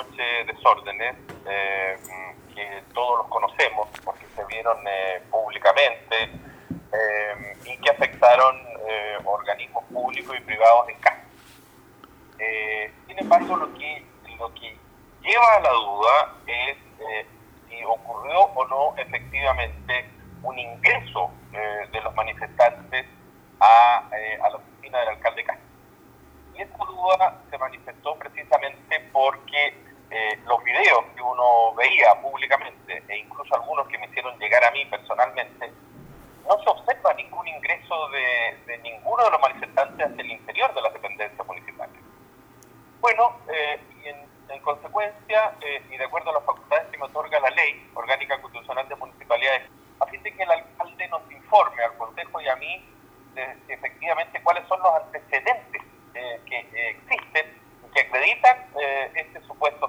noche desórdenes que todos los conocemos porque se vieron públicamente y que afectaron organismos públicos y privados en casa. Sin embargo, lo que lleva a la duda es si ocurrió o no efectivamente un ingreso de los manifestantes a la oficina del alcalde Castro. Y esta duda se manifestó precisamente porque los videos que uno veía públicamente, e incluso algunos que me hicieron llegar a mí personalmente, no se observa ningún ingreso de ninguno de los manifestantes hacia el interior de las dependencias municipales. Bueno, y en consecuencia, y de acuerdo a las facultades que me otorga la Ley Orgánica Constitucional de Municipalidades, a fin de que el alcalde nos informe al Consejo y a mí de efectivamente cuáles son los antecedentes que existen y que acreditan este supuesto